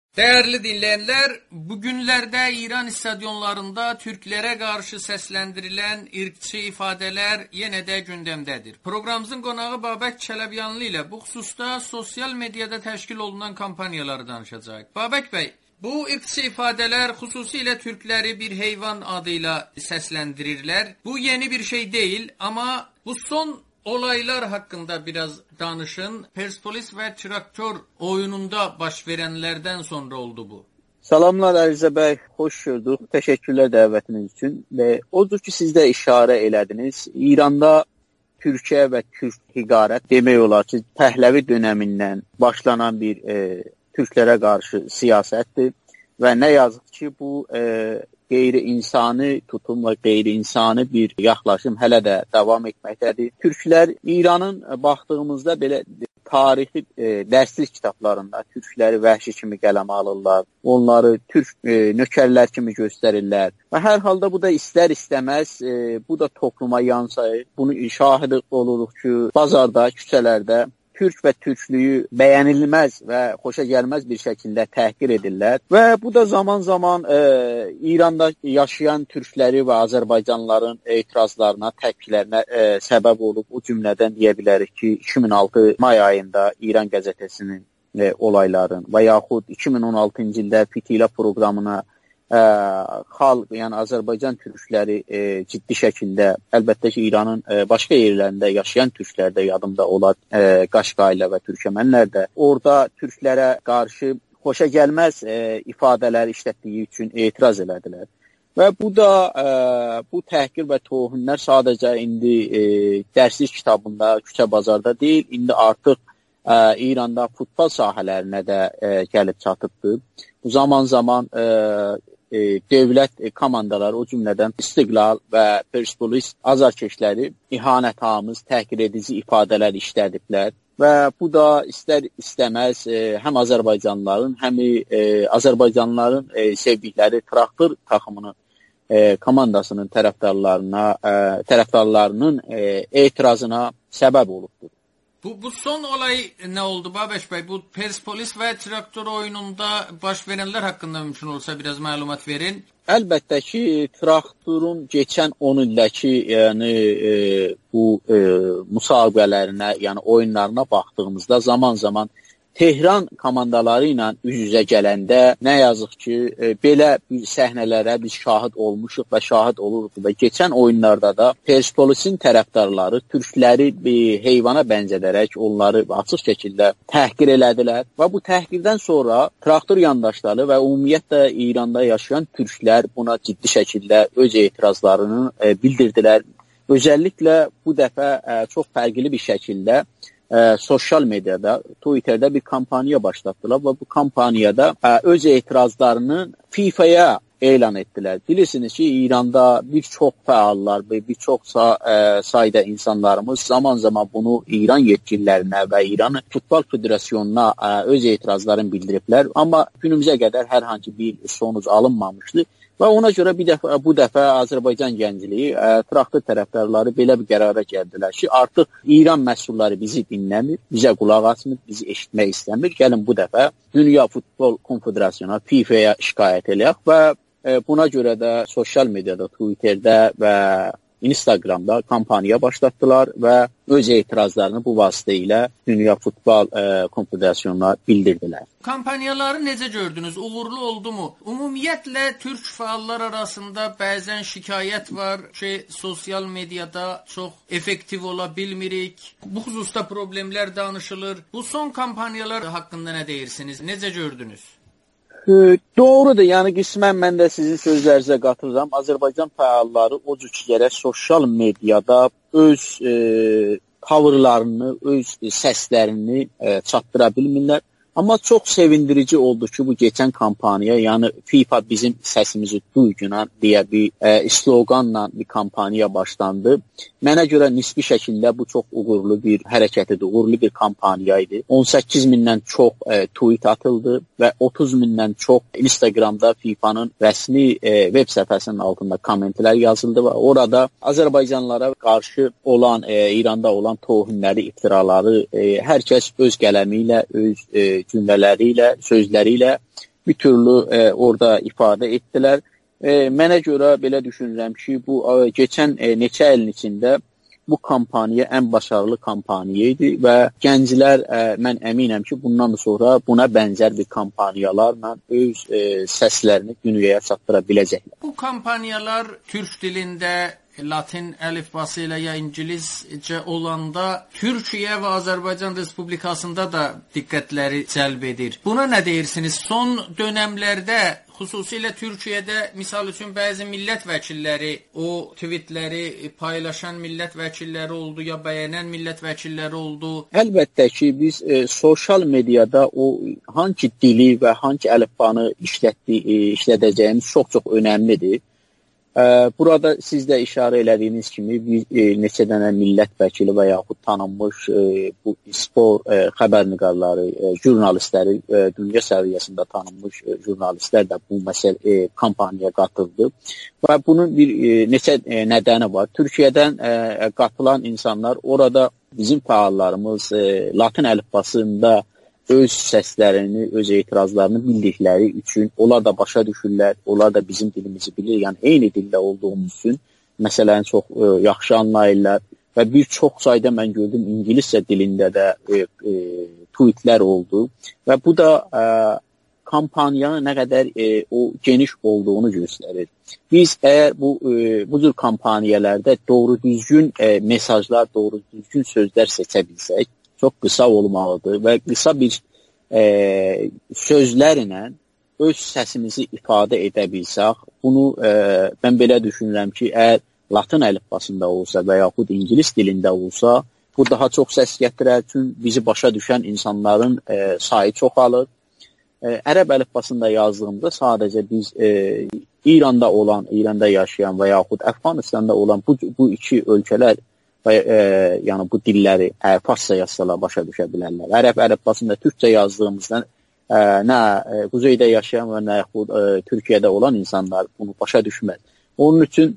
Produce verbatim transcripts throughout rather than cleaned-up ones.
Değerli dinleyenler, bugünlerde İran istadyonlarında Türklere karşı seslendirilen ırkçı ifadeler yine de gündemdedir. Programımızın konağı Babək Çələbyanlı ile bu hususta sosyal medyada teşkil olunan kampanyaları danışacağız. Babək Bey, bu ırkçı ifadeler hususiyle Türkleri bir heyvan adıyla seslendirirler. Bu yeni bir şey değil ama bu son olaylar hakkında biraz danışın. Persepolis ve traktör oyununda baş verenlerden sonra oldu bu. Salamlar Ərizə bəy, xoş gördük. Təşəkkürlər dəvətiniz üçün. Və odur ki, siz də işarə elədiniz. İranda Türkiyə və Türk hiqarət demək olar ki, Pəhləvi dönəmindən başlanan bir e, Türklərə qarşı siyasətdir. Və nə yazıq ki, bu e, qeyri-insani tutum və qeyri-insani bir yaxlaşım hələ də davam etməkdədir. Türklər İranın baxdığımızda belə tarixi e, dərslik kitablarında türkləri vəhşi kimi qələmə alırlar. Onları türk e, nökərlər kimi göstərirlər. Və hər halda bu da istər-istəməz e, bu da topluma yansıyır. Bunu şahid oluruq ki, bazarda, küçələrdə Türk və türklüyü bəyənilməz və xoşa gəlməz bir şəkildə təhqir edirlər. Və bu da zaman-zaman e, İranda yaşayan türkləri və Azərbaycanlıların etirazlarına, təpkilərinə e, səbəb olub. O cümlədən deyə bilərik ki, iki min altı may ayında İran qəzetəsinin e, olayların və yaxud iki min on altıncı ildə Fitila proqramına Ə, xalq, yəni Azərbaycan türkləri e, ciddi şəkildə, əlbəttə ki, İranın e, başqa yerlərində yaşayan türklər də yadımda olar, e, Qaşqayla və Türkəmənlər də orada türklərə qarşı xoşa gəlməz e, ifadələr işlətdiyi üçün etiraz elədilər. Və bu da e, bu təhqir və tohumlar sadəcə indi e, dərslik kitabında, küçə bazarda deyil, indi artıq e, İranda futbol sahələrinə də e, gəlib çatıbdır. Bu zaman-zaman e, E, dövlət e, komandaları, o cümlədən İstiqlal və Persepolis azarkeşləri ihanətamiz, təhqir edici ifadələr işlədiblər və bu da istər-istəməz e, həm Azərbaycanlıların, həm e, Azərbaycanlıların e, sevdikləri traktor takımının e, komandasının tərəfdarlarına, e, tərəfdarlarının e, etirazına səbəb olubdur. Bu, bu son olay ne oldu Babək Bey? Bu Persepolis ve traktör oyununda baş verenler hakkında mümkün olsa biraz malumat verin. Əlbəttə ki, traktorun keçən on ildəki yəni, e, bu e, müsabiqələrinə, yəni oyunlarına baxdığımızda zaman-zaman Tehran komandaları ilə üz-üzə gələndə nə yazıq ki, e, belə bir səhnələrə biz şahid olmuşuq və şahid oluruq və keçən oyunlarda da Persepolisin tərəfdarları türkləri bir heyvana bənzədərək onları açıq şəkildə təhqir elədilər və bu təhqirdən sonra traktor yandaşları və ümumiyyətlə İranda yaşayan türklər buna ciddi şəkildə öz etirazlarını e, bildirdilər. Özəlliklə bu dəfə e, çox fərqli bir şəkildə E, sosyal medyada, Twitter'da bir kampanya başlattılar və bu kampaniyada e, öz etirazlarını FIFA'ya elan ettiler. Bilirsiniz ki, İranda bir çox fəallar və bir çox e, sayda insanlarımız zaman-zaman bunu İran yetkililərinə və İran Futbol Federasyonuna e, öz etirazlarını bildiriblər. Amma günümüzə qədər hər hansı bir sonuc alınmamışdı. Və ona görə bir dəfə, bu dəfə Azərbaycan gəncliyi, ə, traktor tərəfdarları belə bir qərara gəldilər ki, artıq İran məsulları bizi dinləmir, bizə qulaq asmır, bizi eşitmək istəmir. Gəlin bu dəfə Dünya Futbol Konfederasyonuna, FIFA'ya şikayət eləyək və ə, buna görə də sosial mediada, Twitter'də və Instagram'da kampanya başlattılar və öz etirazlarını bu vasitə ilə Dünya Futbol e, Konfederasyonuna bildirdilər. Kampanyaları necə gördünüz? Uğurlu oldu mu? Ümumiyyətlə Türk fəallar arasında bəzən şikayət var ki, sosial medyada çox effektiv ola bilmirik. Bu xüsusda problemlər danışılır. Bu son kampanyalar haqqında nə deyirsiniz? Necə gördünüz? E, doğrudur, yəni qismən mən də sizin sözlərinizə qatılıram. Azərbaycan fəalları o cür ki, gərək sosial medyada öz e, tavırlarını, öz səslərini e, çatdıra bilmirlər. Amma çox sevindirici oldu ki, bu keçən kampaniya, yəni FIFA bizim səsimizi duyğuna deyə bir e, sloganla bir kampaniya başlandı. Mənə görə nisbi şəkildə bu çox uğurlu bir hərəkət idi, uğurlu bir kampaniya idi. on səkkiz mindən çox e, tweet atıldı və otuz mindən çox Instagramda FIFA'nın rəsmi e, web səhifəsinin altında kommentlər yazıldı və orada Azərbaycanlılara qarşı olan, e, İranda olan tohumları, iftiraları e, hər kəs öz qələmi ilə, öz e, cümlələri ilə, sözləri ilə bir türlü e, orada ifadə etdilər. E, mənə görə belə düşünürəm ki, bu e, keçən e, neçə ilin içində bu kampaniya ən başarılı kampaniya idi və gənclər e, mən əminəm ki, bundan sonra buna bənzər bir kampaniyalarla öz e, səslərini dünyaya çatdıra biləcəklər. Bu kampaniyalar türk dilində, Latin əlifbası ilə ya ingiliscə olanda Türkiyə və Azərbaycan Respublikasında da diqqətləri cəlb edir. Buna nə deyirsiniz? Son dönəmlərdə, xüsusilə Türkiyədə misal üçün bəzi millət vəkilləri o tweetləri paylaşan millət vəkilləri oldu ya bəyənən millət vəkilləri oldu. Əlbəttə ki, biz e, sosial mediada o hangi dili və hangi əlifbanı işlətdi, e, işlədəcəyimiz çox-çox önəmlidir. Burada siz də işarə elədiyiniz kimi bir e, neçə dənə millət vəkili və yaxud tanınmış e, bu spor e, xəbərniqarları, e, jurnalistləri, e, dünya səviyyəsində tanınmış e, jurnalistlər də bu məsələ e, kampaniyaya qatıldı. Və bunun bir e, neçə e, nədəni var. Türkiyədən e, qatılan insanlar orada bizim fəallarımız e, Latin əlifbasında öz səslərini, öz etirazlarını bildikləri üçün onlar da başa düşürlər, onlar da bizim dilimizi bilir, yəni eyni dildə olduğumuz üçün məsələni çox e, yaxşı anlayırlar və bir çox sayda mən gördüm ingiliscə dilində də e, e, tweetlər oldu və bu da e, kampaniyanın nə qədər e, o geniş olduğunu göstərir. Biz əgər bu e, bu cür kampaniyalarda doğru düzgün e, mesajlar, doğru düzgün sözlər seçə bilsək, çox qısa olmalıdır və qısa bir e, sözlərlə öz səsimizi ifadə edə bilsək, bunu e, mən belə düşünürəm ki, əgər Latin əlifbasında olsa və yaxud ingilis dilində olsa, bu daha çox səs gətirər, çünki bizi başa düşən insanların e, sayı çoxalır. E, ərəb əlifbasında yazdığımda sadəcə biz e, İranda olan, İranda yaşayan və yaxud Əfqanistanda olan bu, bu iki ölkələr və e, yəni bu dilləri e, farsça yazsalar başa düşə bilərlər. Ərəb əlifbasında türkcə yazdığımızda e, nə e, quzeydə yaşayan və nə yaxud e, Türkiyədə olan insanlar bunu başa düşməz. Onun üçün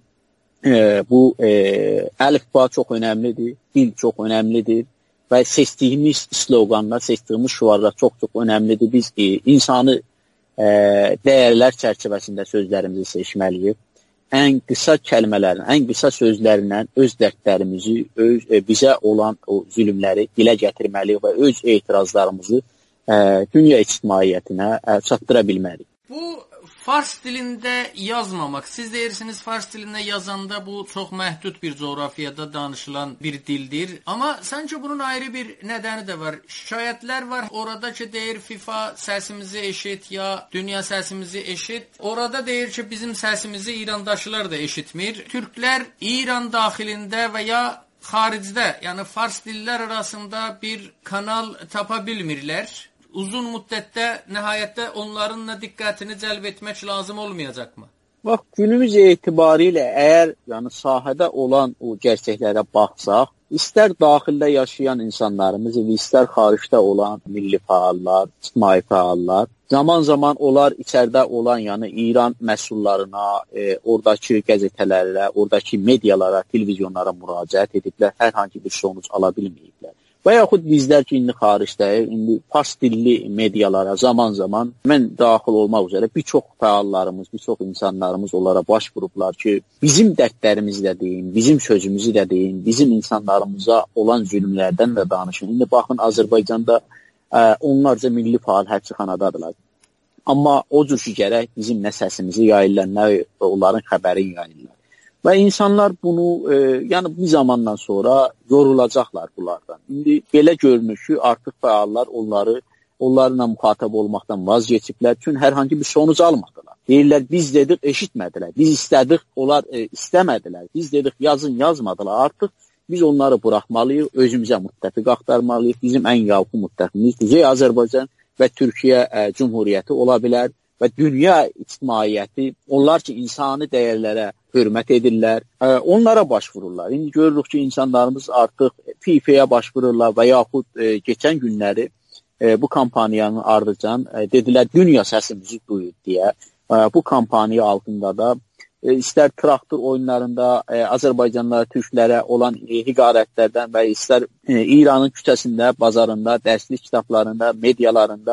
e, bu e, əlifba çox önəmlidir, dil çox önəmlidir və seçdiyimiz sloqanlar, seçdiyimiz şüarlar çox-çox önəmlidir. Biz e, insanı e, dəyərlər çərçivəsində sözlərimizi seçməliyik. Ən qısa kəlmələrin, ən qısa sözlərlə öz dərdlərimizi, öz, e, bizə olan o zülmləri dilə gətirməliyik və öz etirazlarımızı e, dünya ictimaiyyətinə e, çatdıra bilməliyik. Bu fars dilində yazmamaq, siz deyirsiniz fars dilində yazanda bu çox məhdud bir coğrafiyada danışılan bir dildir. Amma səncə bunun ayrı bir nədəni də var. Şikayətlər var. Orada ki deyir FIFA səsimizi eşit ya dünya səsimizi eşit. Orada deyir ki bizim səsimizi İrandaşılar da eşitmir. Türklər İran daxilində və ya xaricdə, yəni fars dillər arasında bir kanal tapa bilmirlər. Uzun müddətdə nəhayətdə onların da diqqətini cəlb etmək lazım olmayacaqmı? Bax, günümüz etibarilə əgər yəni sahədə olan o gerçəklərə baxsaq, istər daxildə yaşayan insanlarımız, istər xaricdə olan milli fəallar, ictimai fəallar, zaman-zaman onlar içəridə olan, yəni İran məsullarına, e, oradakı qəzetələrə, oradakı medialara, televizyonlara müraciət ediblər, hər hansı bir sonuc ala bilməyiblər. Və yaxud bizlər ki, indi xaricdəyik, indi fars dilli medialara zaman-zaman mən daxil olmaq üzrə bir çox fəallarımız, bir çox insanlarımız onlara baş vurublar ki, bizim dərdlərimizi də deyin, bizim sözümüzü də deyin, bizim insanlarımıza olan zülmlərdən də danışın. İndi baxın, Azərbaycanda ə, onlarca milli fəal həbsxanadadılar. Amma o cür ki, gərək bizim nə səsimizi yayırlar, nə onların xəbərini yayırlar. Və insanlar bunu, e, yəni bir zamandan sonra yorulacaqlar bunlardan. İndi belə görünür ki, artıq fəallar onları, onlarla müxatab olmaqdan vazgeçiblər, çünki hər hansı bir sonuc almadılar. Deyirlər, biz dedik, eşitmədilər, biz istədik, onlar e, istəmədilər, biz dedik, yazın, yazmadılar. Artıq biz onları buraxmalıyıq, özümüzə müttəfiq axtarmalıyıq. Bizim ən yaxın müttəfiqimiz Kuzey Azərbaycan və Türkiyə e, Cumhuriyyəti ola bilər. Və dünya ictimaiyyəti, onlar ki, insani dəyərlərə hörmət edirlər, onlara başvururlar. İndi görürük ki, insanlarımız artıq FİFA'ya başvururlar və yaxud e, keçən günləri e, bu kampaniyanın ardıcan e, dedilər, dünya səsimizi duyur deyə. E, bu kampaniya altında da e, istər traktor oyunlarında e, Azərbaycanlılara, türklərə olan e, hiqarətlərdən və istər e, İranın küçəsində, bazarında, dərslik kitablarında, medialarında,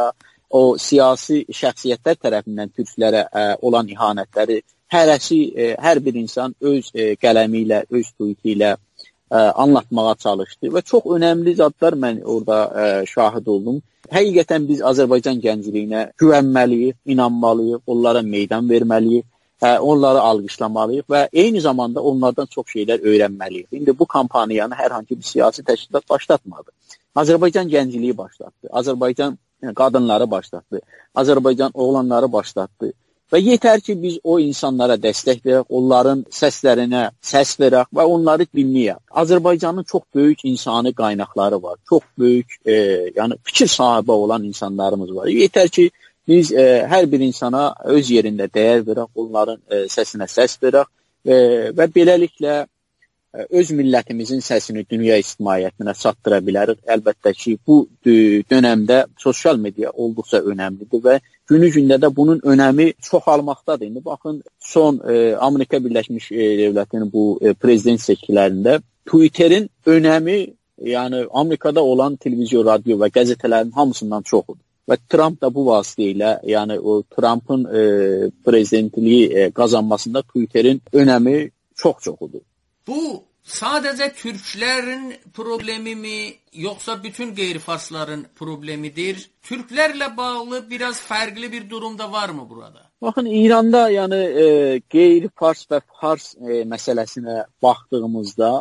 o siyasi şəxsiyyətlər tərəfindən türklərə ə, olan ihanətləri hərəsi, ə, hər bir insan öz ə, qələmi ilə, öz tweeti ilə ə, anlatmağa çalışdı və çox önəmli zadlar mən orada ə, şahid oldum. Həqiqətən biz Azərbaycan gəncliyinə güvənməliyik, inanmalıyıq, onlara meydan verməliyik, hə, onları alqışlamalıyıq və eyni zamanda onlardan çox şeylər öyrənməliyik. İndi bu kampaniyanı hər hansı bir siyasi təşkilat başlatmadı. Azərbaycan gəncliyi başlatdı, Azərbaycan qadınları başlatdı, Azərbaycan oğlanları başlatdı. Və yetər ki, biz o insanlara dəstək verək, onların səslərinə səs verək və onları dinləyək. Azərbaycanın çox böyük insani qaynaqları var, çox böyük e, yəni fikir sahibi olan insanlarımız var. Yetər ki, biz e, hər bir insana öz yerində dəyər verək, onların e, səsinə səs verək e, və beləliklə e, öz millətimizin səsini dünya ictimaiyyətinə çatdıra bilərik. Əlbəttə ki, bu dönəmdə sosial media olduqca önəmlidir və günü gündə də bunun önəmi çoxalmaqdadır. İndi baxın, son e, Amerika Birləşmiş e, Dövlətinin bu e, prezident seçkilərində Twitterin önəmi, yəni Amerikada olan televizyon, radio və qəzetələrin hamısından çoxudur. Və Trump da bu vasitə ilə, yəni o Trump'ın e, prezidentliyi e, qazanmasında Twitterin önəmi çox-çoxudur. Bu sadəcə türklərin problemi mi, yoxsa bütün qeyri-farsların problemidir? Türklərlə bağlı biraz fərqli bir durum da varmı burada? Baxın, İranda yəni e, qeyri-fars və fars e, məsələsinə baxdığımızda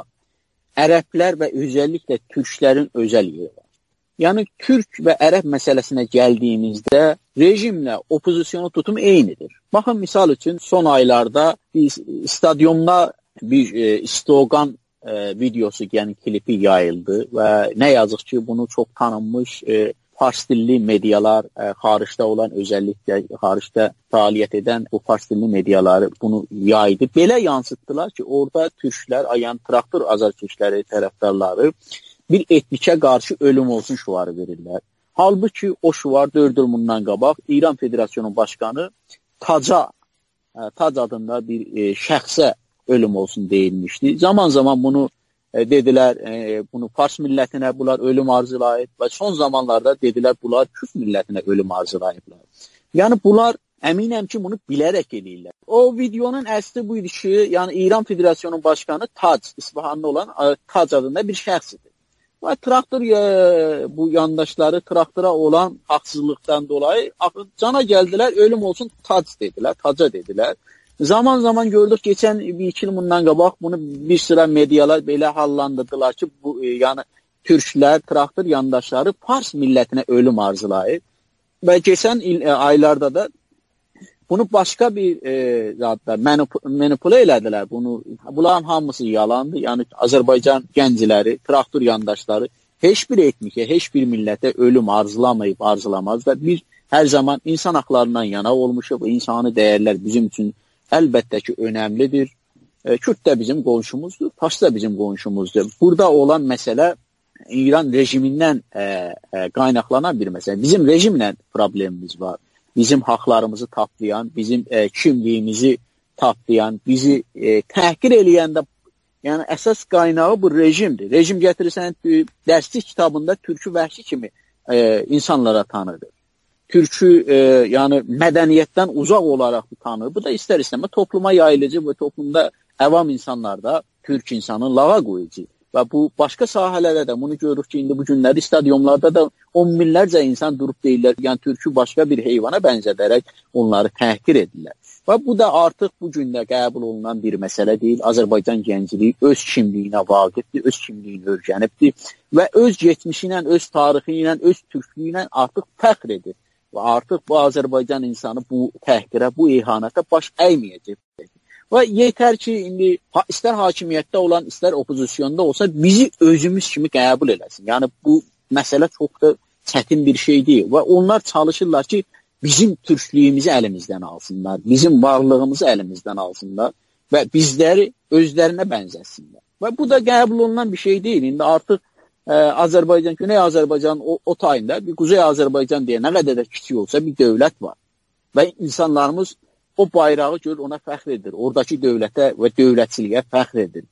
ərəblər və özəlliklə türklərin özəl yeri var. Yəni türk və ərəb məsələsinə gəldiyimizdə rejimlə opozisiyonu tutum eynidir. Baxın, misal üçün son aylarda biz stadionda bir e, istoqan e, videosu, yəni klipi yayıldı və nə yazıq ki, bunu çox tanınmış e, fars dilli medialar, e, xaricdə olan, özəlliklə xaricdə fəaliyyət edən bu fars dilli mediaları bunu yaydı. Belə yansıtdılar ki, orada türklər, yəni traktor azarkeşləri tərəfdarları bir etnikə qarşı ölüm olsun şüarı verirlər. Halbuki o şüar dörd il bundan qabaq İran Federasyonu Başkanı Taca, e, Tac adında bir e, şəxsə ölüm olsun deyilmişdi. Zaman zaman bunu e, dedilər, e, bunu Fars millətinə bunlar ölüm arzulayıb və son zamanlarda dedilər bunlar Kürt millətinə ölüm arzulayıblar. Yəni bunlar əminəm ki, bunu bilərək edirlər. O videonun əsli bu idi ki, yəni İran Federasyonu Başkanı Tac, İsfahanlı olan e, Tac adında bir şəxsidir. Və traktor e, bu yandaşları traktora olan haqsızlıqdan dolayı cana gəldilər, ölüm olsun Tac dedilər, Taca dedilər. Zaman zaman gördük, geçən bir iki il bundan qabaq bunu bir sıra medialar belə hallandırdılar ki, bu e, yəni türklər, traktor yandaşları Fars millətinə ölüm arzulayır. Və geçən il, e, aylarda da bunu başqa bir e, zadda manip manipülə elədilər. Bunu, bunların hamısı yalandı. Yəni Azərbaycan gəncləri, traktor yandaşları heç bir etnikə, heç bir millətə ölüm arzulamayıb, arzulamaz və biz hər zaman insan haqlarından yana olmuşuq. İnsani dəyərlər bizim üçün əlbəttə ki, önəmlidir. E, Kürt də bizim qonşumuzdur, Fars da bizim qonşumuzdur. Burada olan məsələ İran rejimindən e, e, qaynaqlanan bir məsələ. Bizim rejimlə problemimiz var. Bizim haqlarımızı tapdayan, bizim e, kimliyimizi tapdayan, bizi e, təhqir eləyəndə, yəni əsas qaynağı bu rejimdir. Rejim gətirirsən, dərslik kitabında türkü vəhşi kimi e, insanlara tanıdır. Türkü e, yəni mədəniyyətdən uzaq olaraq tanır. Bu da istər-istəmə topluma yayılıcı və toplumda əvam insanlarda türk insanı lağa qoyucu. Və bu başqa sahələrdə də bunu görürük ki, indi bu günləri stadionlarda da on minlərcə insan durub deyirlər, yəni türkü başqa bir heyvana bənzədərək onları təhqir edirlər. Və bu da artıq bu gündə qəbul olunan bir məsələ deyil. Azərbaycan gəncliyi öz kimliyinə vaqifdir, öz kimliyini öyrənibdir və öz geçmişi ilə, öz tarixi ilə, öz türklüyü ilə artıq fəxr edir. Və artıq bu Azərbaycan insanı bu təhqirə, bu ihanətə baş əyməyəcək. Və yetər ki, indi istər hakimiyyətdə olan, istər opozisyonda olsa bizi özümüz kimi qəbul eləsin. Yəni bu məsələ çox da çətin bir şey deyil. Və onlar çalışırlar ki, bizim türklüyümüzü əlimizdən alsınlar, bizim varlığımızı əlimizdən alsınlar və bizləri özlərinə bənzəsinlər. Və bu da qəbul olunan bir şey deyil. İndi artıq ə, Azərbaycan, Güney Azərbaycan o, o tayında bir Quzey Azərbaycan deyə nə qədər də kiçik olsa bir dövlət var. Və insanlarımız o bayrağı görür, ona fəxr edir. Oradakı dövlətə və dövlətçiliyə fəxr edir.